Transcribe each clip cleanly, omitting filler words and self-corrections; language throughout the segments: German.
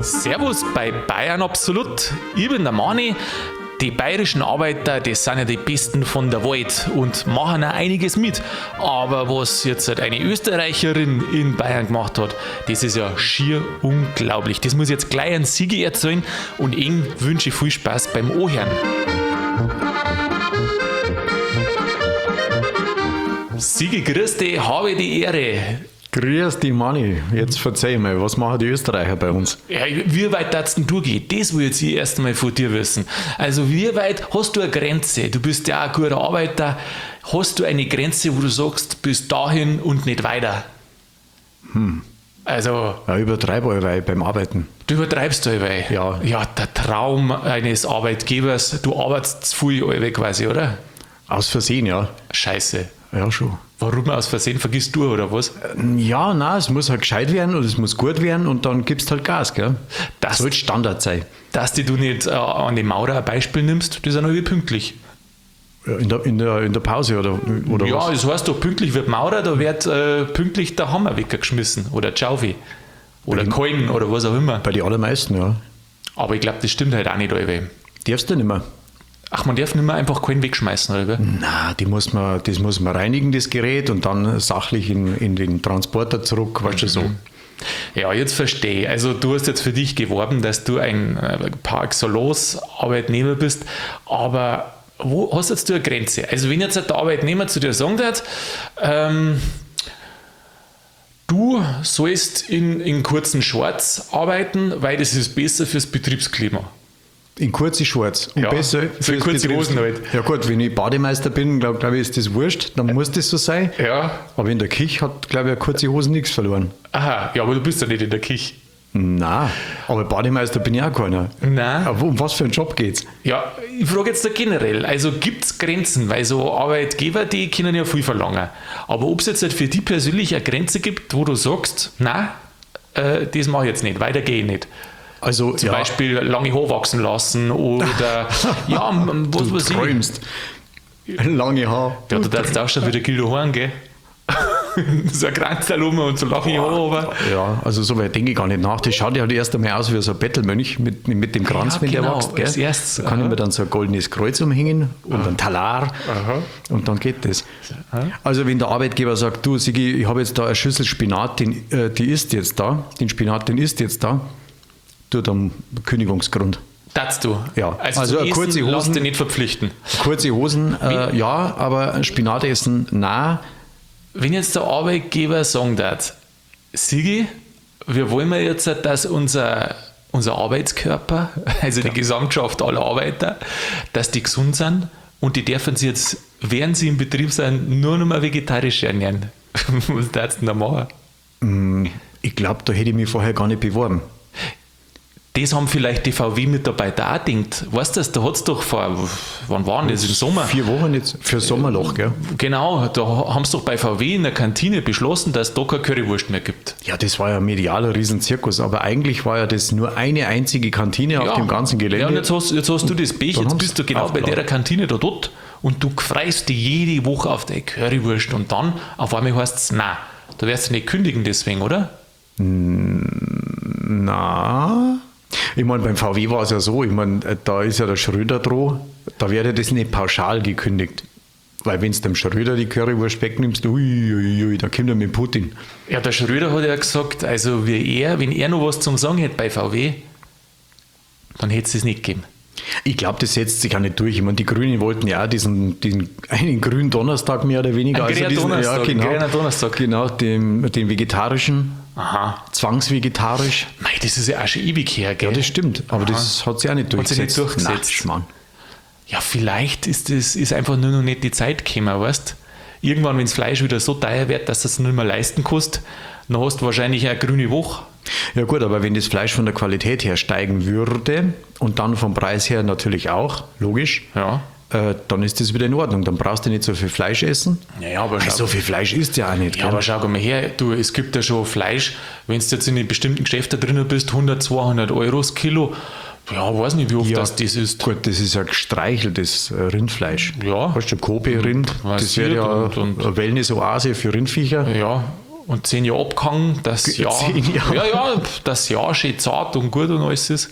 Servus bei Bayern Absolut. Ich bin der Mani. Die bayerischen Arbeiter, das sind ja die Besten von der Welt und machen auch einiges mit. Aber was jetzt halt eine Österreicherin in Bayern gemacht hat, das ist ja schier unglaublich. Das muss ich jetzt gleich an Sigi erzählen und Ihnen wünsche ich viel Spaß beim Ohren. Sigi, grüß dich, habe die Ehre. Grüß dich, Manni. Jetzt verzeih mal, was machen die Österreicher bei uns? Ja, wie weit darfst denn du gehen? Das will jetzt ich erst einmal von dir wissen. Also wie weit hast du eine Grenze? Du bist ja auch ein guter Arbeiter. Hast du eine Grenze, wo du sagst, bis dahin und nicht weiter? Also... Ja, übertreibe allweil beim Arbeiten. Du übertreibst allweil? Ja. Ja, der Traum eines Arbeitgebers, du arbeitest zu viel allweil quasi, oder? Aus Versehen, ja. Scheiße. Ja, schon. Warum aus Versehen vergisst du, oder was? Ja, nein, es muss halt gescheit werden und es muss gut werden und dann gibst halt Gas, gell? Das soll Standard sein. Dass du nicht an die Maurer ein Beispiel nimmst, die sind alle pünktlich. Ja, in der Pause oder ja, was? das heißt doch, pünktlich wird Maurer, da wird pünktlich der Hammer weggeschmissen oder Tschaufi oder Keulen oder was auch immer. Bei den allermeisten, ja. Aber ich glaube, das stimmt halt auch nicht alle. Darfst du nicht mehr. Ach, man darf nicht mehr einfach Keulen wegschmeißen, oder? Nein, das muss man reinigen, das Gerät, und dann sachlich in den Transporter zurück, weißt du, so. Ja, jetzt verstehe ich. Also du hast jetzt für dich geworben, dass du ein par excellence Arbeitnehmer bist, aber wo hast jetzt du eine Grenze? Also wenn jetzt der Arbeitnehmer zu dir sagen wird, du sollst in kurzen Shorts arbeiten, weil das ist besser fürs Betriebsklima. In kurze Shorts. Und ja, besser so in kurze Hosen halt. Ja gut, wenn ich Bademeister bin, glaube ich, ist das wurscht, dann muss das so sein. Ja. Aber in der Küche hat, glaube ich, eine kurze Hosen nichts verloren. Aha, ja, aber du bist ja nicht in der Küche. Nein, aber Bademeister bin ich auch keiner. Nein. Aber um was für einen Job geht's? Ja, ich frage jetzt da generell, also gibt es Grenzen? Weil so Arbeitgeber, die können ja viel verlangen. Aber ob es jetzt halt für dich persönlich eine Grenze gibt, wo du sagst, nein, das mache ich jetzt nicht, weiter gehe ich nicht. Also, Zum Beispiel lange Haare wachsen lassen oder ja, was weiß ich. Du träumst. Lange Haare. Ja, du darfst auch schon wieder Kilo Haaren, gell? So ein Kranzteil um und so lange Haare. Aber. Ja, also so weit denke ich gar nicht nach. Das schaut ja halt erst einmal aus wie so ein Bettelmönch mit dem Kranz, Ja, wenn genau, der wächst. Gell? als erstes, Da kann ich mir dann so ein goldenes Kreuz umhängen und ein Talar und dann geht das. Also wenn der Arbeitgeber sagt, du Sigi, ich habe jetzt da eine Schüssel Spinat, den isst jetzt da, den Spinat, den isst jetzt da, du dann Kündigungsgrund. Darfst du? Ja, Also eine kurze lass Hosen, dich nicht verpflichten. kurze Hosen, ja, aber Spinat essen, nein. Wenn jetzt der Arbeitgeber sagen darf, Sigi, wir wollen ja jetzt, dass unser Arbeitskörper, also die Gesamtschaft aller Arbeiter, dass die gesund sind und die dürfen sich jetzt, während sie im Betrieb sind, nur noch mal vegetarisch ernähren. Was darfst du denn da machen? Ich glaube, da hätte ich mich vorher gar nicht beworben. Das haben vielleicht die VW-Mitarbeiter auch gedacht. Weißt du, da hat es doch wann war das? Im Sommer? 4 Wochen jetzt für Sommerloch, gell? Genau, da haben sie doch bei VW in der Kantine beschlossen, dass es da keine Currywurst mehr gibt. Ja, das war ja medial ein Riesenzirkus, aber eigentlich war ja das nur eine einzige Kantine auf dem ganzen Gelände. Ja, und jetzt hast du das Pech, Dann jetzt bist du genau bei der Kantine da dort und du freust dich jede Woche auf die Currywurst und dann auf einmal heißt es, nein, da wirst du nicht kündigen deswegen, oder? Na, ich meine, beim VW war es ja so, ich meine, da ist ja der Schröder dran, da wäre das nicht pauschal gekündigt. Weil wenn du dem Schröder die Currywurst wegnimmst, da kommt er mit Putin. Ja, der Schröder hat ja gesagt, also wenn er noch was zum Sagen hätte bei VW, dann hätte es das nicht gegeben. Ich glaube, das setzt sich auch nicht durch. Ich meine, die Grünen wollten ja auch diesen einen grünen Donnerstag mehr oder weniger. Ein grüner Donnerstag, grüner Donnerstag. Genau, den vegetarischen, zwangsvegetarisch. Mei, das ist ja auch schon ewig her, gell? Ja, das stimmt, aber das hat sich auch nicht durchgesetzt. Hat sich nicht durchgesetzt. Nein, Schmarrn. Ja, vielleicht ist einfach nur noch nicht die Zeit gekommen, weißt? Irgendwann, wenn das Fleisch wieder so teuer wird, dass es nicht mehr leisten kannst, dann hast du wahrscheinlich eine grüne Woche. Ja gut, aber wenn das Fleisch von der Qualität her steigen würde und dann vom Preis her natürlich auch, logisch, Ja. Dann ist das wieder in Ordnung. Dann brauchst du nicht so viel Fleisch essen. Naja, aber so viel Fleisch isst ja auch nicht. Ja, gell? aber schau mal her, du, es gibt ja schon Fleisch, wenn du jetzt in den bestimmten Geschäften drin bist, 100, 200 Euro das Kilo. Ja, weiß nicht, wie oft das ist. Gut, das ist ja gestreicheltes Rindfleisch. Ja. Hast du Kobe-Rind? Das wäre ja und eine Wellness-Oase für Rindviecher. Ja, und 10 Jahre abgehangen, dass 10 Jahre. das Jahr schön zart und gut und alles ist.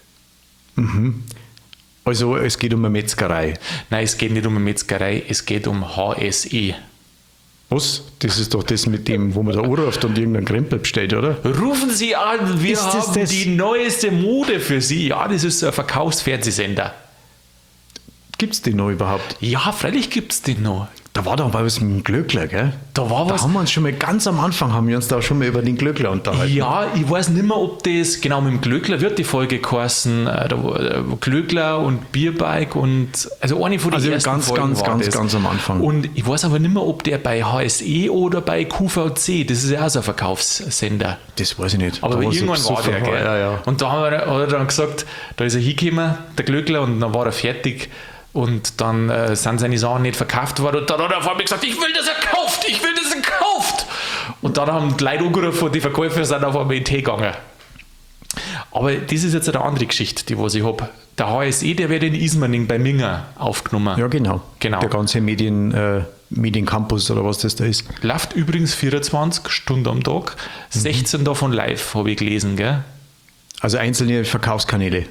Also es geht um eine Metzgerei. Nein, es geht nicht um eine Metzgerei, es geht um HSE. Was? Das ist doch das mit dem, wo man da anruft und irgendeinen Krempel bestellt, oder? Rufen Sie an, wir Ist das haben das? die neueste Mode für Sie. Ja, das ist so ein Verkaufsfernsehsender. Gibt es den noch überhaupt? Ja, freilich gibt es den noch. Da war doch mal was mit dem Glöckler, gell? Da war was. haben wir uns schon mal ganz am Anfang haben wir uns da schon mal über den Glöckler unterhalten. Ja, ich weiß nicht mehr, ob das genau mit dem Glöckler wird die Folge geheißen. Glöckler und Bierbike und also eine von den Also ersten ganz, Folgen ganz, war ganz, das. ganz am Anfang. Und ich weiß aber nicht mehr, ob der bei HSE oder bei QVC, das ist ja auch so ein Verkaufssender. Das weiß ich nicht. Aber Da war irgendwann so war der, gell? Ja. Und da hat er dann gesagt, da ist er hingekommen, der Glöckler, und dann war er fertig. Und dann sind seine Sachen nicht verkauft worden. Und dann hat er vor mir gesagt, ich will das gekauft, ich will das gekauft. Und dann haben die Leute angerufen und die Verkäufer sind auf einmal in den Tee gegangen. Aber das ist jetzt eine andere Geschichte, die was ich habe. Der HSE, der wird in Ismaning bei Minger aufgenommen. Ja, genau. Genau. Der ganze Mediencampus oder was das da ist. Läuft übrigens 24 Stunden am Tag, 16 davon live, habe ich gelesen, gell? Also einzelne Verkaufskanäle.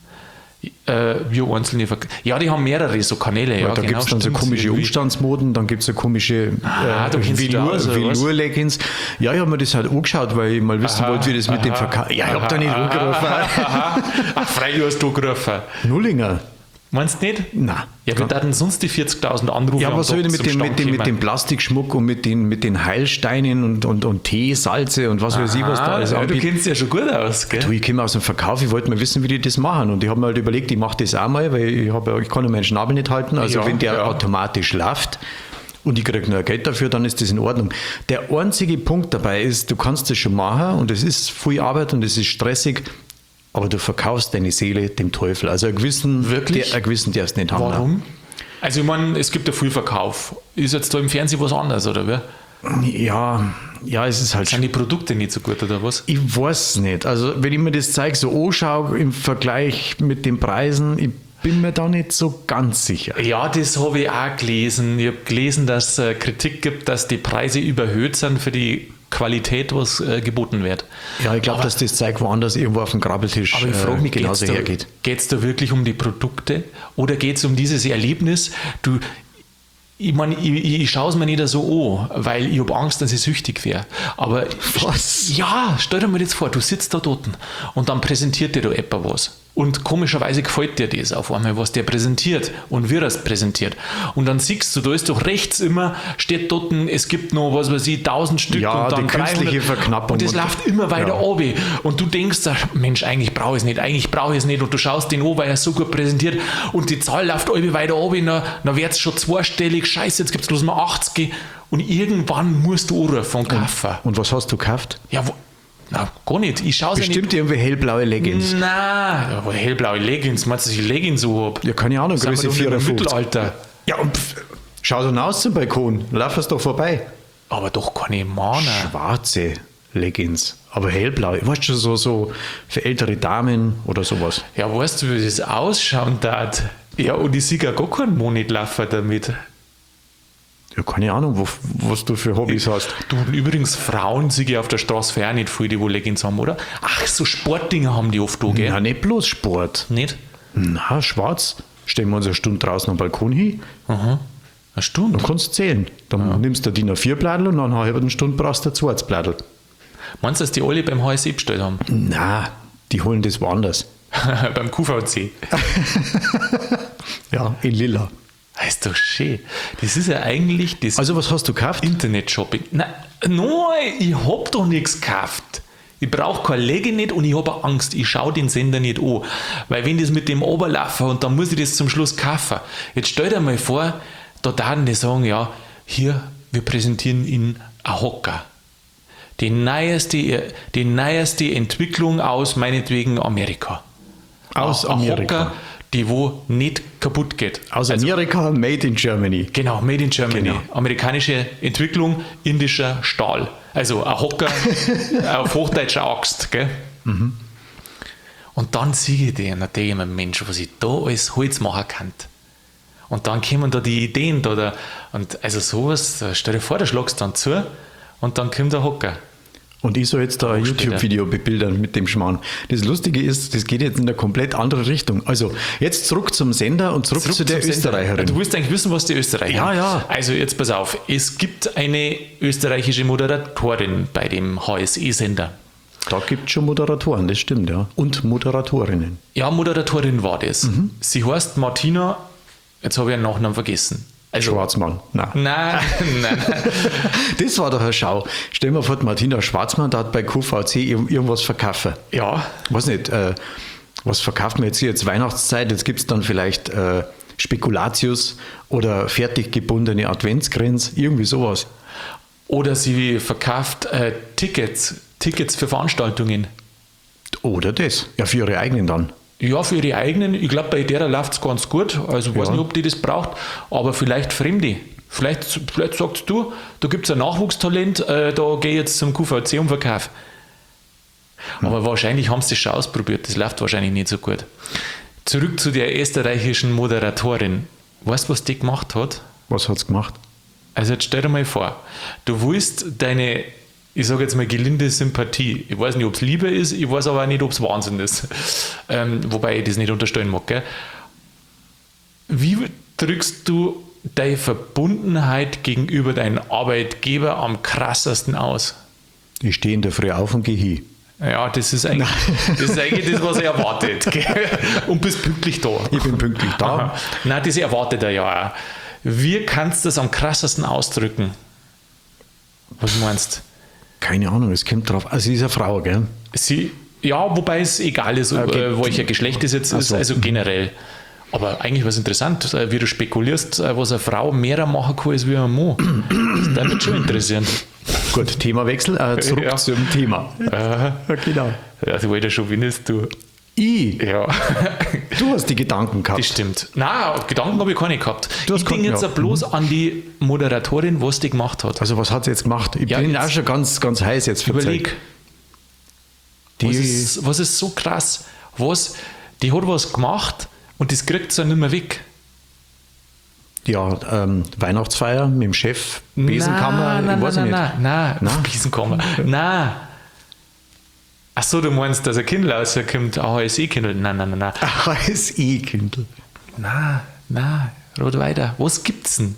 Wie einzelne ja, die haben mehrere so Kanäle. Ja, Da gibt es dann so stimmt, komische irgendwie. Umstandsmoden, dann gibt es so komische du kennst dich da aus, oder was? Velour-Leggings. Ja, ich habe mir das halt angeschaut, weil ich mal wissen wollte, wie das mit dem Verkauf... Ja, ich habe da nicht angerufen. Ach, freilich hast du angerufen. Nullinger? Meinst du nicht? Nein. Ja, wir hatten sonst die 40.000 Anrufe. Ja, am was soll Tag ich zum Stand mit kommen? dem Plastikschmuck und mit den Heilsteinen und Tee, Salze und was weiß ich, was da alles ja, du anbietet? kennst ja schon gut aus, gell? Du, ich komme aus dem Verkauf, ich wollte mal wissen, wie die das machen. Und ich habe mir halt überlegt, ich mache das auch mal, weil ich kann ja meinen Schnabel nicht halten. Also Ja, wenn der ja. automatisch läuft und ich kriege noch Geld dafür, dann ist das in Ordnung. Der einzige Punkt dabei ist, du kannst das schon machen und es ist viel Arbeit und es ist stressig, aber du verkaufst deine Seele dem Teufel. Also einen gewissen, Wirklich? einen gewissen darfst du nicht haben. Warum? Also ich meine, es gibt ja viel Verkauf. Ist jetzt da im Fernsehen was anderes, oder wie? Ja, es ist halt Sind die Produkte nicht so gut, oder was? Ich weiß nicht. Also, wenn ich mir das zeige, so anschaue im Vergleich mit den Preisen, ich bin mir da nicht so ganz sicher. Ja, das habe ich auch gelesen. Ich habe gelesen, dass es Kritik gibt, dass die Preise überhöht sind für die Qualität, was geboten wird. Ja, ich glaube, dass das Zeug woanders irgendwo auf dem Grabbeltisch Aber ich frage mich, genauso hergeht. Geht es da wirklich um die Produkte oder geht es um dieses Erlebnis? Ich meine, ich schaue es mir nicht so an, weil ich habe Angst, dass ich süchtig wäre. Aber Was? ja, stell dir mal jetzt vor, du sitzt da dort und dann präsentiert dir da jemand was. Und komischerweise gefällt dir das auf einmal, was der präsentiert und wie er es präsentiert. Und dann siehst du, da ist doch rechts immer, steht dort, es gibt noch, was weiß ich, 1000 Stück Ja, und dann die künstliche 300. Verknappung. Und das läuft immer weiter runter. Und du denkst, Mensch, eigentlich brauche ich es nicht. Und du schaust den an, weil er so gut präsentiert. Und die Zahl läuft immer weiter runter. Dann wird es schon zweistellig. Scheiße, jetzt gibt es bloß mal 80. Und irgendwann musst du anrufen und kaufen. Und was hast du gekauft? Ja, na, gar nicht. Ich schaue es ja nicht. Bestimmt irgendwie hellblaue Leggings. Nein, aber hellblaue Leggings. Meinst du, dass ich Leggings so habe? Ja, keine Ahnung, Sind wir Größe doch nicht im 54. Mittelalter. Ja, und schau so aus zum Balkon, lauf es doch vorbei. Aber doch keine Mana. Schwarze Leggings, aber hellblau. Weißt du, so für ältere Damen oder sowas. Ja, weißt du, wie das ausschauen darf? Ja, und ich sehe gar keinen Monat laufen damit. Ja, keine Ahnung, was du für Hobbys hast. Du, und übrigens, Frauen sehe ich auf der Straße für auch nicht viel, die wo Leggings haben, oder? Ach, so Sportdinger haben die oft da, gell? Ja, nicht bloß Sport. Nicht? Na, schwarz. Stellen wir uns eine Stunde draußen am Balkon hin, Aha. Eine Stunde. dann kannst du zählen. Dann nimmst du DIN A4-Bladel und nach einer halben Stunde brauchst du ein zweites Bladel. Meinst du, dass die alle beim HSE bestellt haben? Na, die holen das woanders. Beim QVC. Ja, in Lilla. Das ist doch schön. Das ist ja eigentlich das Also, was hast du gekauft? Internet-Shopping. Nein, ich hab doch nichts gekauft. Ich brauche keine Legging nicht und ich habe Angst. Ich schaue den Sender nicht an. Weil wenn das mit dem Oberlaufen und dann muss ich das zum Schluss kaufen. Jetzt stell dir mal vor, da darf die sagen, ja, hier, wir präsentieren Ihnen ein Hocker. Die neueste Entwicklung aus meinetwegen Amerika. Aus Ein Amerika. Hocker, die wo nicht kaputt geht. Aus Amerika, made in Germany. Genau, made in Germany. Genau. Amerikanische Entwicklung, indischer Stahl. Also ein Hocker auf hochdeutscher Axt. Gell? Und dann sehe ich den und denke mir, Mensch, was ich da alles Holz machen kann. Und dann kommen da die Ideen da. Und also sowas, stell dir vor, da schlagst du dann zu und dann kommt der Hocker. Und ich soll jetzt da ein YouTube-Video bebildern mit dem Schmarrn. Das Lustige ist, das geht jetzt in eine komplett andere Richtung. Also jetzt zurück zum Sender und zurück zu der Österreicherin. Du willst eigentlich wissen, was die Österreicherin... Ja. Also jetzt pass auf, es gibt eine österreichische Moderatorin bei dem HSE-Sender. Da gibt es schon Moderatoren, das stimmt, ja. Und Moderatorinnen. Ja, Moderatorin war das. Sie heißt Martina, jetzt habe ich ihren Nachnamen vergessen. Also, Schwarzmann. Nein. Das war doch eine Schau. Stell dir mal vor, Martina Schwarzmann, da hat bei QVC irgendwas verkaufen. Ja. Weiß nicht, was verkauft man jetzt hier? Jetzt Weihnachtszeit, jetzt gibt es dann vielleicht Spekulatius oder fertig gebundene Adventskränze, irgendwie sowas. Oder sie verkauft Tickets für Veranstaltungen. Oder das. Ja, für ihre eigenen dann. Ja, für ihre eigenen. Ich glaube, bei der läuft es ganz gut. Also ich weiß nicht, ob die das braucht, aber vielleicht Fremde. Vielleicht sagst du, da gibt es ein Nachwuchstalent, da gehe ich jetzt zum QVC und verkaufe. Aber wahrscheinlich haben sie das schon ausprobiert. Das läuft wahrscheinlich nicht so gut. Zurück zu der österreichischen Moderatorin. Weißt du, was die gemacht hat? Was hat es gemacht? Also jetzt stell dir mal vor, du willst deine, ich sage jetzt mal gelinde Sympathie, ich weiß nicht, ob es Liebe ist, ich weiß aber auch nicht, ob es Wahnsinn ist, wobei ich das nicht unterstellen mag. Gell? Wie drückst du deine Verbundenheit gegenüber deinem Arbeitgeber am krassesten aus? Ich stehe in der Früh auf und gehe hin. Ja, das ist eigentlich das, was er erwartet. Gell? Und bist pünktlich da. Ich bin pünktlich da. Aha. Nein, das erwartet er ja auch. Wie kannst du das am krassesten ausdrücken? Was meinst du? Keine Ahnung, es kommt drauf. Also sie ist eine Frau, gell? Ja, wobei es egal ist, Okay. welcher Geschlecht es jetzt ist, so. also generell. Aber eigentlich was interessant, wie du spekulierst, was eine Frau mehr machen kann als wie ein Mann. Das würde mich schon interessieren. Gut, Themawechsel, zurück Ja. zum Thema. Genau. Ja, du wolltest schon gewinnest du. Ich? Ja, Du hast die Gedanken gehabt. das stimmt. Nein, Gedanken habe ich keine gehabt. Du hast Ich denke keine jetzt gehabt. bloß an die Moderatorin, was die gemacht hat. Also was hat sie jetzt gemacht? Ich Ja, bin jetzt- auch schon ganz, ganz heiß jetzt. Überleg. Die- Was ist so krass? Die hat was gemacht und das kriegt sie nicht mehr weg. Ja, Weihnachtsfeier mit dem Chef, Besenkammer, ich weiß nicht. Nein, Nein? Besenkammer. Nein. Ach so, du meinst, dass ein Kindle rauskommt, ein HSE-Kindle? Nein. HSE-Kindle. Nein, rat weiter. Was gibt's denn?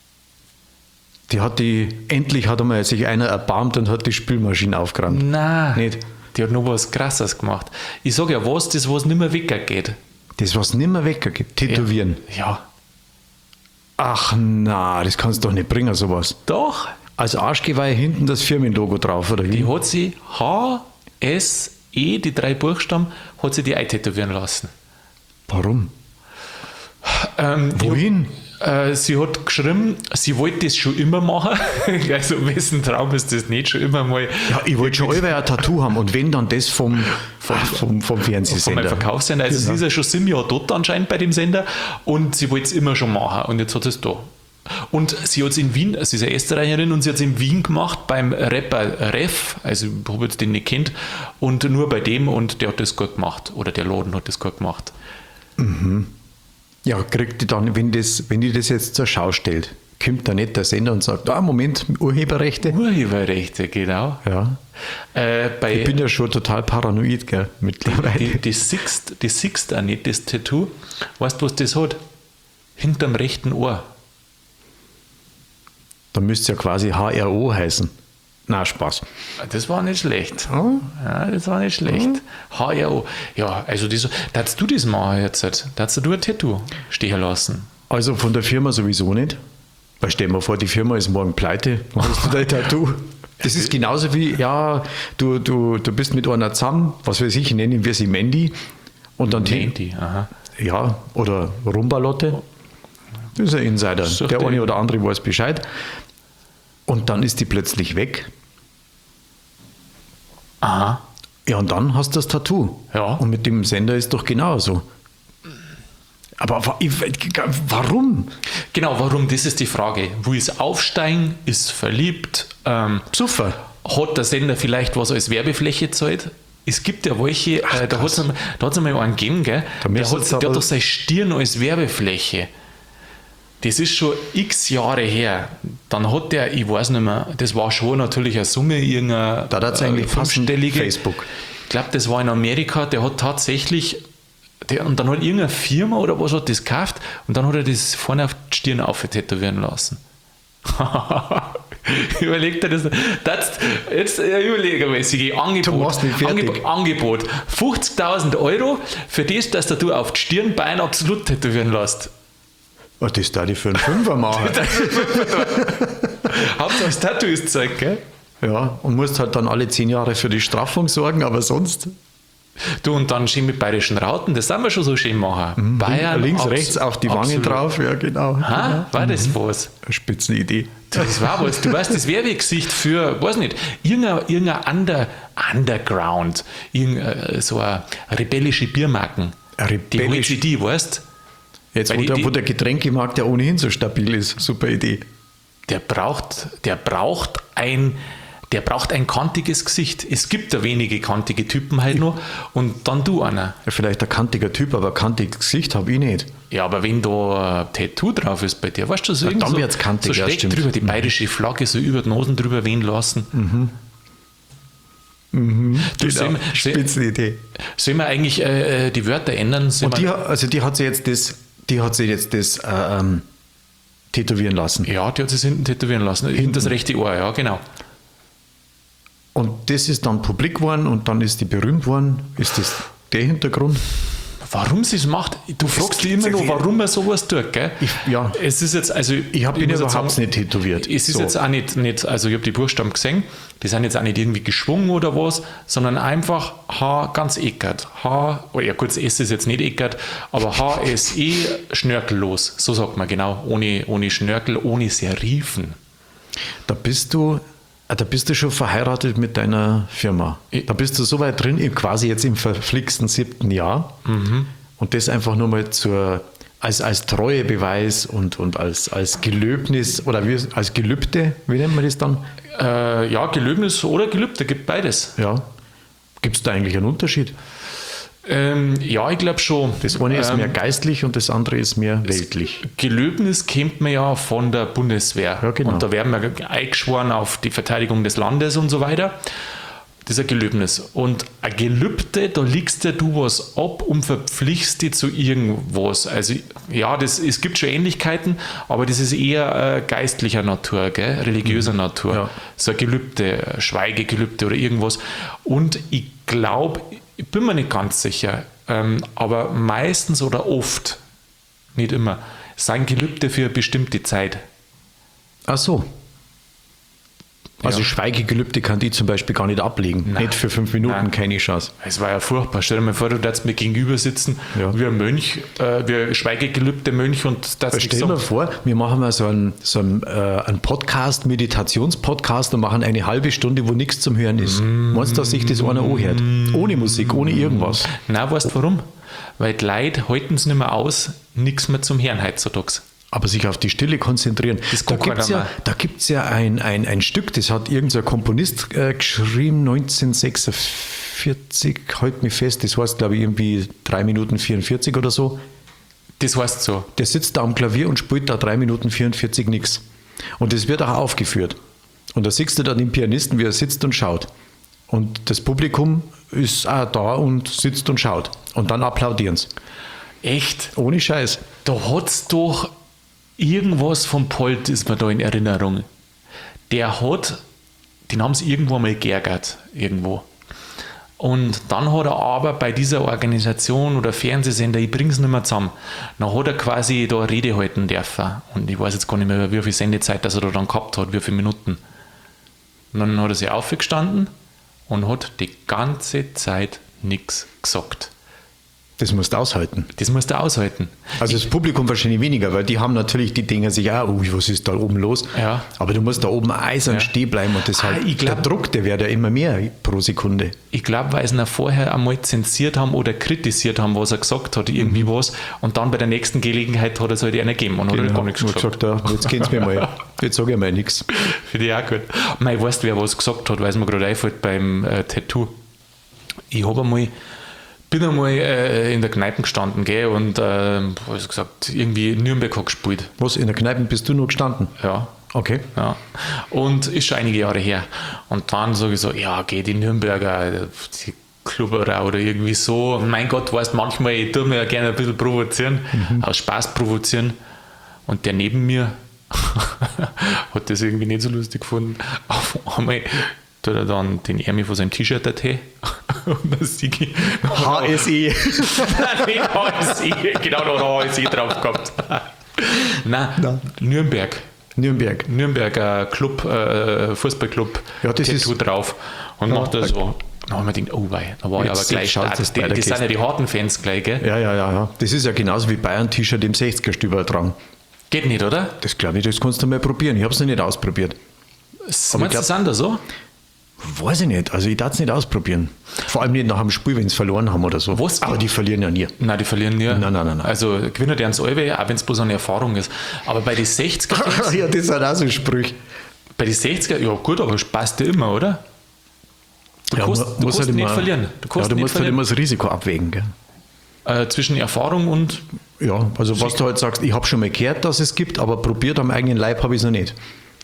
Endlich hat einmal sich einer erbarmt und hat die Spülmaschine aufgeräumt. Nein. Nicht? Die hat noch was Krasses gemacht. Ich sage ja, was nicht mehr weggeht. Das, was nimmer weggeht, tätowieren. Ja. Ach na, das kannst du doch nicht bringen, sowas. Doch. Als Arschgeweih hinten das Firmenlogo drauf, oder wie? Die hat sie HSE, die 3 Buchstaben, hat sie die eintätowieren lassen. Warum? Die Wohin? Sie hat geschrieben, sie wollte das schon immer machen. Also, wessen Traum ist das nicht schon immer mal? Ja, ich wollte schon allweil ein Tattoo haben und wenn, dann das vom Von Fernsehsender. meinem Verkaufssender. Also, sie ist ja schon 7 Jahre dort anscheinend bei dem Sender und sie wollte es immer schon machen und jetzt hat sie es da. Und sie hat es in Wien, sie ist eine Österreicherin und sie hat es in Wien gemacht beim Rapper Ref, also ich habe jetzt den nicht kennt, und nur bei dem und der hat das gut gemacht oder der Laden hat das gut gemacht. Ja, kriegt die dann, wenn die das jetzt zur Schau stellt, kommt da nicht der Sender und sagt, Moment, Urheberrechte? Urheberrechte, genau. Ja. Ich bin ja schon total paranoid, gell, mittlerweile. Die siehst auch nicht, das Tattoo. Weißt du, was das hat? Hinterm rechten Ohr. Da müsste es ja quasi HRO heißen. Na, Spaß. Das war nicht schlecht. Oh. Ja, das war nicht schlecht. HRO. Ja, also darfst du das machen jetzt? Darfst du ein Tattoo stehen lassen? Also von der Firma sowieso nicht. Weil stell dir mal vor, die Firma ist morgen pleite, dann hast du dein Tattoo. Das ist genauso wie, ja, du bist mit einer zusammen, was weiß ich, nennen wir sie Mandy. Und dann Mandy, aha. Ja, oder Rumbalotte. Das ist ein Insider. Such Der dir- eine oder andere weiß Bescheid. Und dann ist die plötzlich weg. Aha. Ja, und dann hast du das Tattoo. Ja. Und mit dem Sender ist doch genauso. Aber warum? Genau, warum? Das ist die Frage. Wo ist Aufsteigen? Ist verliebt? Super. Hat der Sender vielleicht was als Werbefläche gezahlt? Es gibt ja welche, da hat es einmal einen gegeben, gell? Da Der müsstest du hat aber- doch seine Stirn als Werbefläche. Das ist schon x Jahre her. Dann hat der, ich weiß nicht mehr, das war schon natürlich eine Summe, irgendeine Da hat es eigentlich fünfstellige. Facebook. Ich glaube, das war in Amerika, der hat tatsächlich, und dann hat irgendeine Firma oder was hat das gekauft und dann hat er das vorne auf die Stirn auftätowieren lassen. Überleg dir das. Jetzt überlege mal, Sigi, Du machst mich fertig. Angebot. 50.000 Euro für das, dass du auf die Stirn Bein absolut tätowieren lässt. Oh, das darf ich für einen Fünfer machen. Hauptsache das Tattoo ist Zeug, gell? Ja, und musst halt dann alle 10 Jahre für die Straffung sorgen, aber sonst Du, und dann schön mit bayerischen Rauten, das sollen wir schon so schön machen. Bayern, links, rechts auf die Wangen absolut. drauf, ja genau. Ha? War das was? Eine Spitzenidee. Das war was. Du weißt, das wäre wie Gesicht für, weiß nicht, irgendein Underground, so eine rebellische Biermarken. Rebellisch. Die HGD, weißt Jetzt, Weil wo der Getränkemarkt ja ohnehin so stabil ist, super Idee. der braucht ein kantiges Gesicht. Es gibt da wenige kantige Typen halt noch und dann du einer. Ja, vielleicht ein kantiger Typ, aber ein kantiges Gesicht habe ich nicht. Ja, aber wenn da ein Tattoo drauf ist bei dir, weißt du, so, dann so, wird's kantig, so ja, schräg stimmt. drüber, die bayerische Flagge so über die Nosen drüber wehen lassen. Du, Genau. Spitzenidee. sollen wir eigentlich die Wörter ändern? Und die hat sich jetzt das tätowieren lassen. Ja, die hat sich hinten tätowieren lassen. Hinten das rechte Ohr, ja, genau. Und das ist dann publik geworden und dann ist die berühmt worden. Ist das der Hintergrund? Warum sie es macht, du fragst dich immer noch, warum er sowas tut, gell? Ja. Es ist jetzt, also Ich bin muss ja jetzt überhaupt sagen, nicht tätowiert. Es ist So. jetzt auch nicht, also ich habe die Buchstaben gesehen, die sind jetzt auch nicht irgendwie geschwungen oder was, sondern einfach H ganz eckert. Oh ja gut, das S ist jetzt nicht eckert, aber HSE schnörkellos, so sagt man genau, ohne Schnörkel, ohne Serifen. Da bist du schon verheiratet mit deiner Firma. Da bist du so weit drin, quasi jetzt im verflixten 7. Jahr. Und das einfach nur mal als Treuebeweis und als Gelöbnis oder als Gelübde, wie nennt man das dann? Ja, Gelöbnis oder Gelübde, gibt beides. Ja. Gibt es da eigentlich einen Unterschied? Ja, ich glaube schon. Das eine ist mehr geistlich und das andere ist mehr weltlich. Gelöbnis kennt man ja von der Bundeswehr. Ja, genau. Und da werden wir eingeschworen auf die Verteidigung des Landes und so weiter. Das ist ein Gelöbnis. Und ein Gelübde, da legst du was ab und verpflichtest dich zu irgendwas. Also ja, es gibt schon Ähnlichkeiten, aber das ist eher geistlicher Natur, gell? Religiöser Natur. Ja. So ein Gelübde, Schweigegelübde oder irgendwas. Und ich glaube, ich bin mir nicht ganz sicher, aber meistens oder oft, nicht immer, sind Gelübde für eine bestimmte Zeit. Ach so. Also Ja. Schweigegelübde kann die zum Beispiel gar nicht ablegen. Nein. Nicht für 5 Minuten, Nein. keine Chance. Es war ja furchtbar. Stell dir mal vor, du darfst mir gegenüber sitzen, Ja. wie ein Mönch, wie ein Schweigegelübde Mönch und das Stell dir mal vor, wir machen mal so einen Podcast, Meditationspodcast und machen eine halbe Stunde, wo nichts zum Hören ist. Meinst du, dass sich das einer anhört? Ohne Musik, ohne irgendwas. Nein, weißt du warum? Weil die Leute halten es nicht mehr aus, nichts mehr zum Hören heutzutage. Aber sich auf die Stille konzentrieren. Das Da kann gibt es keiner ja, mehr. da gibt's ja ein Stück, das hat irgendein Komponist geschrieben, 1946, halt mich fest, das heißt, glaube ich, irgendwie 3 Minuten 44 oder so. Das heißt so. Der sitzt da am Klavier und spielt da 3 Minuten 44 nichts. Und das wird auch aufgeführt. Und da siehst du dann den Pianisten, wie er sitzt und schaut. Und das Publikum ist auch da und sitzt und schaut. Und dann applaudieren sie. Echt? Ohne Scheiß. Da hat es doch irgendwas vom Polt, ist mir da in Erinnerung. Den haben sie irgendwo mal geärgert, irgendwo. Und dann hat er aber bei dieser Organisation oder Fernsehsender, ich bring's nicht mehr zusammen, dann hat er quasi da eine Rede halten dürfen. Und ich weiß jetzt gar nicht mehr, wie viel Sendezeit das er da dann gehabt hat, wie viele Minuten. Und dann hat er sich aufgestanden und hat die ganze Zeit nichts gesagt. Das musst du aushalten. Das musst du aushalten. Also das Publikum wahrscheinlich weniger, weil die haben natürlich, die denken sich auch, was ist da oben los? Ja. Aber du musst da oben eisern Ja. stehen bleiben und das halt, ich glaub- der Druck, der wird ja immer mehr pro Sekunde. Ich glaube, weil sie ihn vorher einmal zensiert haben oder kritisiert haben, was er gesagt hat, irgendwie was. Und dann bei der nächsten Gelegenheit hat er es halt einer gegeben und hat halt gar nichts Und gesagt. gesagt, jetzt geht's mir mal. Jetzt sage ich mal nichts. Finde ich auch gut. Mei, weißt du, wer was gesagt hat, weil es mir gerade einfällt beim Tattoo. Ich habe einmal bin einmal in der Kneipe gestanden, gell, und also gesagt, irgendwie Nürnberg hat gespielt. Was, in der Kneipe bist du nur gestanden? Ja. Okay. Ja. Und ist schon einige Jahre her. Und dann sage ich so, ja, geh die Nürnberger, die Klubberer oder irgendwie so. Und mein Gott, weißt manchmal, ich tue mir ja gerne ein bisschen provozieren, aus Spaß provozieren. Und der neben mir hat das irgendwie nicht so lustig gefunden. Auf einmal tut er dann den Ärmel von seinem T-Shirt dorthin und dann Sigi. HSE. Nein, HSE, genau, da hat HSE drauf gehabt. Nein, Nürnberg. Nürnberger Club, Fußballclub, Ja, das Tattoo ist drauf. Und macht er so. Da haben wir gedacht, oh wei, da war ich aber gleich stark. Das sind ja die harten Fans gleich, gell? Ja. Das ist ja genauso wie Bayern-T-Shirt im 60er-Stüber tragen. Geht nicht, oder? Das glaube ich, das kannst du mal probieren. Ich habe es noch nicht ausprobiert. Meinst du, das sind da so? Weiß ich nicht. Also ich darf es nicht ausprobieren. Vor allem nicht nach dem Spiel, wenn sie verloren haben oder so. Was? Aber die verlieren ja nie. Nein, die verlieren nie. Nein. Also gewinnen die ans Albe, auch wenn es bloß eine Erfahrung ist. Aber bei den 60er, Ja, das sind auch so Sprüche. bei den 60er, ja gut, aber es passt ja immer, oder? Du Ja, kannst halt nicht immer- verlieren. Du musst halt immer das Risiko abwägen. Gell? Zwischen Erfahrung und Ja, also was du halt sagst, ich habe schon mal gehört, dass es gibt, aber probiert am eigenen Leib habe ich es noch nicht.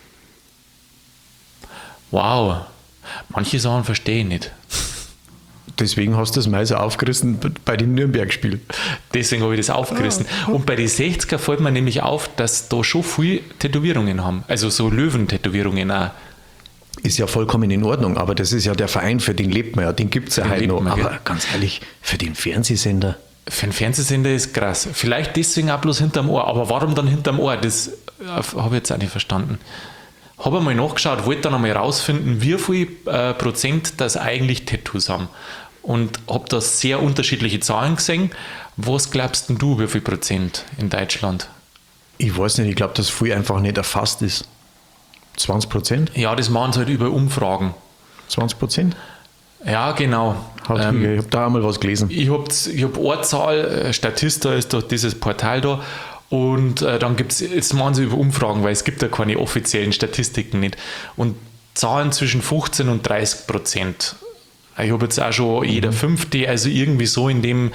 wow. Manche Sachen verstehe ich nicht. Deswegen hast du das mal so aufgerissen bei den Nürnberg-Spielen. Deswegen habe ich das aufgerissen. Und bei den 60er fällt mir nämlich auf, dass da schon viele Tätowierungen haben. Also so Löwentätowierungen auch. Ist ja vollkommen in Ordnung, aber das ist ja der Verein, für den lebt man ja, den gibt es ja Den heute lebt noch. man, Aber gell? ganz ehrlich, für den Fernsehsender, Für einen Fernsehsender ist krass. Vielleicht deswegen auch bloß hinterm Ohr. Aber warum dann hinterm Ohr? Das habe ich jetzt auch nicht verstanden. Habe einmal nachgeschaut, wollte dann einmal rausfinden, wie viel Prozent das eigentlich Tattoos haben. Und habe da sehr unterschiedliche Zahlen gesehen. Was glaubst denn du, wie viel Prozent in Deutschland? ich weiß nicht, ich glaube, dass viel einfach nicht erfasst ist. 20%? Ja, das machen sie halt über Umfragen. 20%? Ja, genau. Ich habe da einmal was gelesen. Ich habe eine Zahl, Statista ist doch dieses Portal da, und dann gibt es, jetzt machen sie über Umfragen, weil es gibt ja keine offiziellen Statistiken nicht. Und Zahlen zwischen 15 und 30%. Ich habe jetzt auch schon jeder Fünfte, also irgendwie so in dem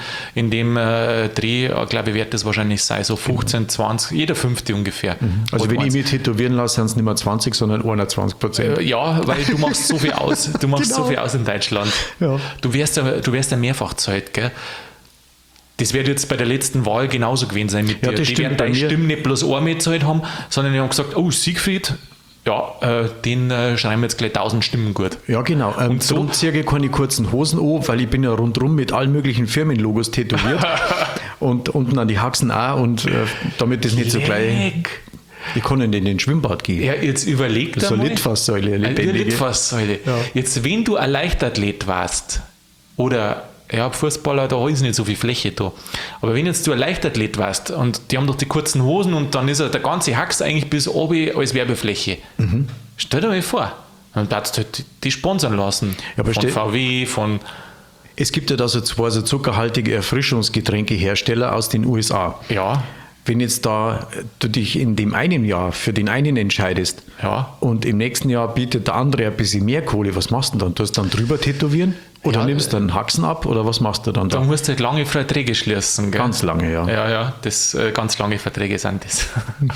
Dreh, glaube ich, wird das wahrscheinlich sein, so 15, 20, jeder Fünfte ungefähr. Also Und wenn ich meinst- mich tätowieren lasse, sind es nicht mehr 20, sondern 21%. ja, weil du machst so viel aus. Du machst so Genau. viel aus in Deutschland. Ja. Du wärst ja mehrfach Zeit, gell? Das wird jetzt bei der letzten Wahl genauso gewesen sein mit Ja, dir. das Die stimmt werden bei deine mir. Stimme nicht bloß einmal gezahlt haben, sondern die haben gesagt, oh, Siegfried, ja, den schreiben wir jetzt gleich 1000 Stimmen gut. Ja, genau. Und so- Darum ziehe ich keine kurzen Hosen an, weil ich bin ja rundherum mit allen möglichen Firmenlogos tätowiert. Und unten an die Haxen auch. Und damit das nicht so gleich... Leck. Ich kann nicht in den Schwimmbad gehen. Ja, jetzt überleg dir So eine mal. Litfaßsäule, eine Eine lebendige. Litfaßsäule. Ja. Jetzt, wenn du ein Leichtathlet warst, oder ja, Fußballer, da ist nicht so viel Fläche da. Aber wenn jetzt du ein Leichtathlet warst und die haben doch die kurzen Hosen und dann ist der ganze Hax eigentlich bis oben als Werbefläche. Stell dir mal vor, dann darfst du halt die sponsern lassen. Ja, aber von stell- VW, von. Es gibt ja da so zwei so zuckerhaltige Erfrischungsgetränkehersteller aus den USA. Ja, Wenn jetzt da du dich in dem einen Jahr für den einen entscheidest Ja. und im nächsten Jahr bietet der andere ein bisschen mehr Kohle, was machst du dann? Tust du dann drüber tätowieren? Oder Ja, nimmst du einen Haxen ab? Oder was machst du dann da da? musst du halt lange Verträge schließen. Gell? Ganz lange, ja. Ja, das ganz lange Verträge sind das.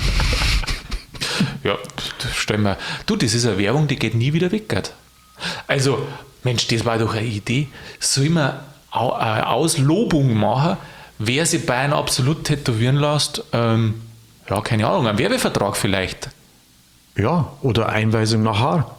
Ja, stell mal. Du, das ist eine Werbung, die geht nie wieder weg. Gell? Also, Mensch, das war doch eine Idee. Soll man eine Auslobung machen, wer sich Bayern absolut tätowieren lässt? Ja, keine Ahnung, ein Werbevertrag vielleicht. Ja, oder Einweisung nach Haar.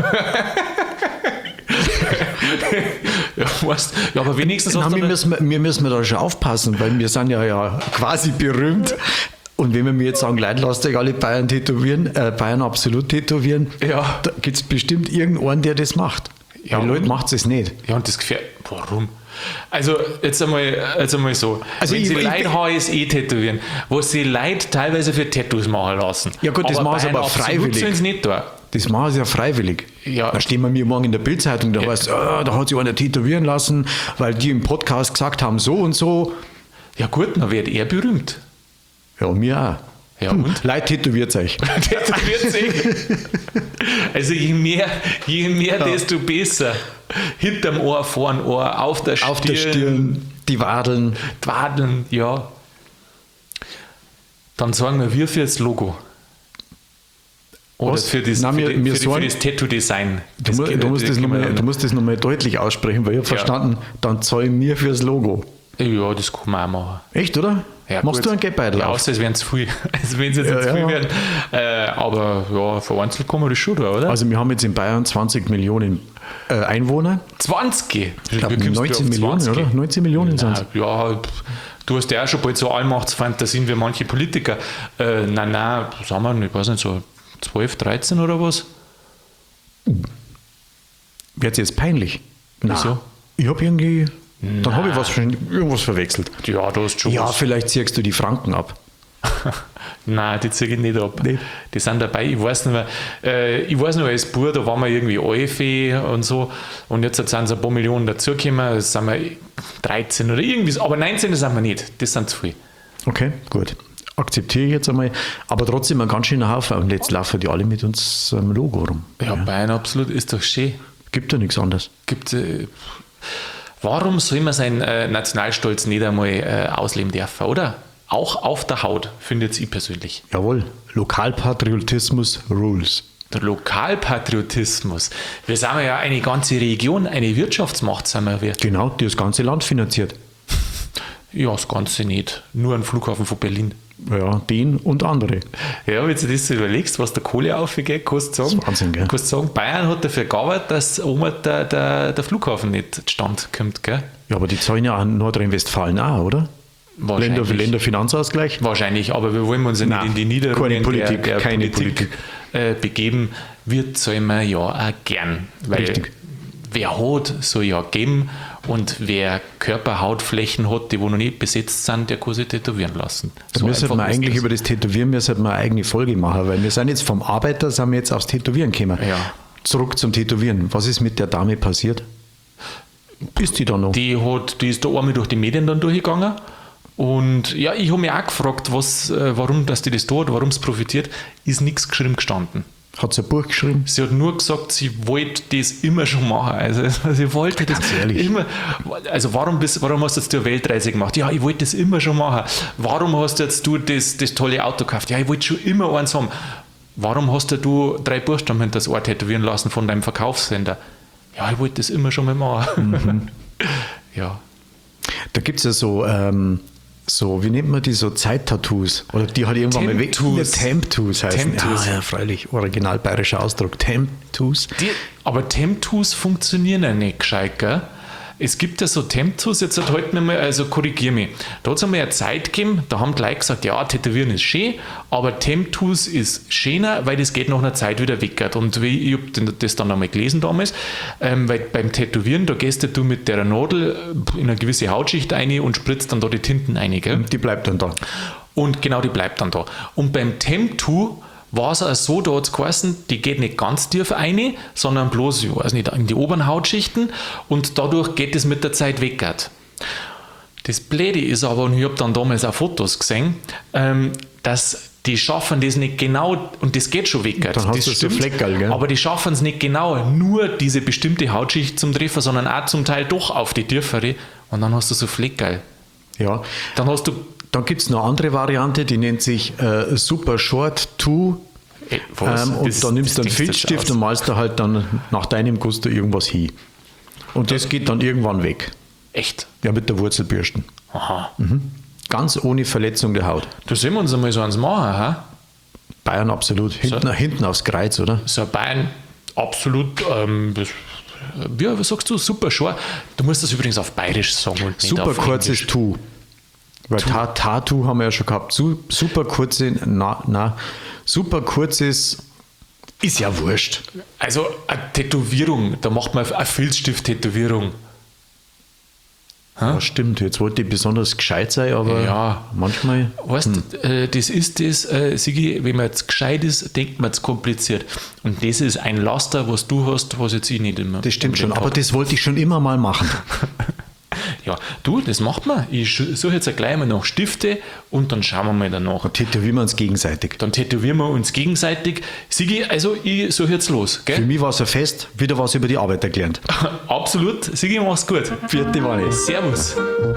Ja, weißt, ja, aber wenigstens hast Na, du wir müssen da schon aufpassen, weil wir sind ja quasi berühmt. Und wenn wir mir jetzt sagen, Leute, lasst euch alle Bayern tätowieren, Bayern absolut tätowieren, Ja. da gibt es bestimmt irgendeinen, der das macht. Ja, Die Leute und- macht es nicht. Ja, und das gefällt. Warum? Also, jetzt einmal so. Also wenn ich- sie ich- Leute HSE tätowieren, wo sie Leute teilweise für Tattoos machen lassen. Ja gut, das machen sie Bayern aber absolut freiwillig. sollen sie nicht tun. Das machen sie ja freiwillig. Ja. Da stehen wir mir morgen in der Bildzeitung, da heißt, da hat sich einer tätowieren lassen, weil die im Podcast gesagt haben, so und so. Ja gut, dann wird er berühmt. Ja, mir auch. Ja, und? Leute, tätowiert euch. Tätowiert sich. Also je mehr, desto besser. Hinterm Ohr, vorn Ohr, auf der Stirn. Auf der Stirn. die Wadeln. Wadeln, ja. Dann sagen wir für das Logo. Oder Was? für das, Nein, für das Tattoo-Design. Du musst das nochmal deutlich aussprechen, weil ich habe verstanden, dann zahlen wir fürs Logo. Ja, das kann man auch machen. Echt, oder? Ja, Machst gut. du einen Geldbeutel Ja, auf? außer es wären zu viel. Also wenn es jetzt zu viel werden. Aber ja, vereinzelt kann man das schon tun, oder? Also wir haben jetzt in Bayern 20 Millionen Einwohner. 20? Ich glaube 19 Millionen, oder? 19 Millionen sind es. Ja, du hast ja auch schon bald so Allmachtsfantasien wie manche Politiker. Nein, sagen wir, ich weiß nicht, so 12, 13 oder was? Wird es jetzt peinlich? Nein. Wieso? Ich habe irgendwie... Dann habe ich irgendwas verwechselt. Ja, du hast schon Ja, was. vielleicht ziehst du die Franken ab. Nein, die ziehe ich nicht ab. Nicht? Die sind dabei. Ich weiß nicht mehr, als Bub, da waren wir irgendwie Alfee und so. Und jetzt sind es ein paar Millionen dazugekommen. Jetzt sind wir 13 oder irgendwie. Aber 19 sind wir nicht. Das sind zu viel. Okay, gut. Akzeptiere ich jetzt einmal. Aber trotzdem ein ganz schöner Haufen. Und jetzt laufen die alle mit unserem Logo rum. Ja, Bayern absolut ist doch schön. Gibt ja nichts anderes. Warum soll man seinen Nationalstolz nicht einmal ausleben dürfen, oder? Auch auf der Haut, finde jetzt ich persönlich. Jawohl. Lokalpatriotismus rules. Der Lokalpatriotismus. Wir sind ja eine ganze Region, eine Wirtschaftsmacht sind wir. Genau, die das ganze Land finanziert. Ja, das Ganze nicht. Nur ein Flughafen von Berlin. Ja, den und andere. Ja, wenn du das so überlegst, was der Kohle aufgeht, kannst du sagen, Das ist Wahnsinn, gell? kannst du sagen, Bayern hat dafür gearbeitet, dass oben der Flughafen nicht zustande kommt. Gell? Ja, aber die zahlen ja an Nordrhein-Westfalen auch, oder? Wahrscheinlich. Länderfinanzausgleich? Wahrscheinlich, aber wir wollen uns ja nicht in die Niederungen keine Politik. Begeben. Wir zahlen wir ja auch gern. Weil Richtig. wer hat, soll ja geben. Und wer Körperhautflächen hat, die wo noch nicht besetzt sind, der kann sich tätowieren lassen. Da müssen wir einfach ist eigentlich das. über das Tätowieren eine eigene Folge machen, weil wir sind jetzt vom Arbeiter, sind wir jetzt aufs Tätowieren gekommen. Ja. Zurück zum Tätowieren. Was ist mit der Dame passiert? Ist die da noch? Die ist da einmal durch die Medien dann durchgegangen. Und ja, ich habe mich auch gefragt, warum dass die das tut, warum es profitiert, ist nichts geschrieben gestanden. Hat sie ein Buch geschrieben? Sie hat nur gesagt, sie wollte das immer schon machen. Also sie wollte das ehrlich. immer. Also warum hast du jetzt eine Weltreise gemacht? Ja, ich wollte das immer schon machen. Warum hast du jetzt das tolle Auto gekauft? Ja, ich wollte schon immer eins haben. Warum hast du 3 Buchstaben hinter das Ohr tätowieren lassen von deinem Verkaufssender? Ja, ich wollte das immer schon mal machen. Ja. Da gibt es ja so, wie nennt man die, so Zeit-Tattoos? Oder die hat irgendwann mal weg. Temptoos. Temptoos heißen. Temptoos. Ja, freilich. Original bayerischer Ausdruck. Temptoos. Aber Temptoos funktionieren ja nicht gescheit, gell? Es gibt ja so Temptoos, jetzt halt heute nicht mehr, also korrigiere mich. Da hat es einmal eine Zeit gegeben, da haben die Leute gesagt, ja, Tätowieren ist schön, aber Temptoos ist schöner, weil das geht nach einer Zeit wieder weg. Und ich habe das dann einmal gelesen damals, weil beim Tätowieren, da gehst du mit der Nadel in eine gewisse Hautschicht rein und spritzt dann da die Tinten rein, gell? Die bleibt dann da. Und genau, die bleibt dann da. Und beim Temptoo war es auch so, da hat es geheißen, die geht nicht ganz tief rein, sondern bloß, ich weiß nicht, in die oberen Hautschichten und dadurch geht es mit der Zeit weg. Das Blöde ist aber, und ich habe dann damals auch Fotos gesehen, dass die schaffen das nicht genau, und das geht schon weg. Dann hast das du so Fleckerl, gell? aber die schaffen es nicht genau, nur diese bestimmte Hautschicht zum Treffen, sondern auch zum Teil doch auf die tiefere und dann hast du so Fleckerl. Ja. Dann hast du Dann gibt es noch eine andere Variante, die nennt sich Super Short Two. Und dann nimmst du einen Filzstift und malst da halt dann nach deinem Gusto irgendwas hin. Und das geht dann irgendwann weg. Echt? Ja, mit der Wurzelbürsten. Aha. Ganz ohne Verletzung der Haut. Da sehen wir uns einmal so eins machen, ha? Bayern absolut. Hinten aufs Kreuz, oder? So ein Bein, absolut, wie sagst du, super short. Du musst das übrigens auf Bayerisch sagen und nicht Super auf kurzes Englisch. Tu. Weil Tattoo haben wir ja schon gehabt. Super kurzes ist ja wurscht. Also eine Tätowierung, da macht man eine Filzstift-Tätowierung. Ja, stimmt. Jetzt wollte ich besonders gescheit sein, aber Ja. manchmal. Weißt du, das ist das, Sigi, wenn man jetzt gescheit ist, denkt man es kompliziert. Und das ist ein Laster, was du hast, was jetzt ich nicht immer. Das stimmt schon, aber das wollte ich schon immer mal machen. Ja, du, das macht man. Ich suche jetzt gleich mal noch Stifte und dann schauen wir mal danach. Dann tätowieren wir uns gegenseitig. Dann tätowieren wir uns gegenseitig. Sigi, also ich suche jetzt los, Für gell? mich war es ein Fest, wieder was über die Arbeit gelernt. Absolut. Sigi, mach's gut. Vierte Woche. Servus.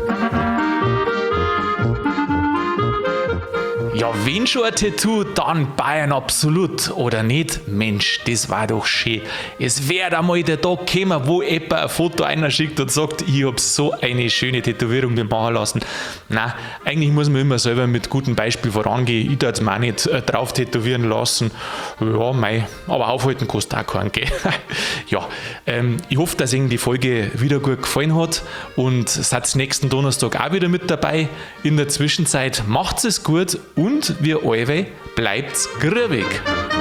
Ja, wenn schon ein Tattoo, dann Bayern absolut, oder nicht? Mensch, das war doch schön. Es wäre einmal der Tag gekommen, wo jemand ein Foto einer schickt und sagt, ich habe so eine schöne Tätowierung mir machen lassen. Nein, eigentlich muss man immer selber mit gutem Beispiel vorangehen. Ich darf es mir auch nicht drauf tätowieren lassen. Ja, mei, aber aufhalten kostet auch keinen, gell? Ja, ich hoffe, dass Ihnen die Folge wieder gut gefallen hat und seid nächsten Donnerstag auch wieder mit dabei. In der Zwischenzeit macht's es gut und wie allweil bleibt's grübig.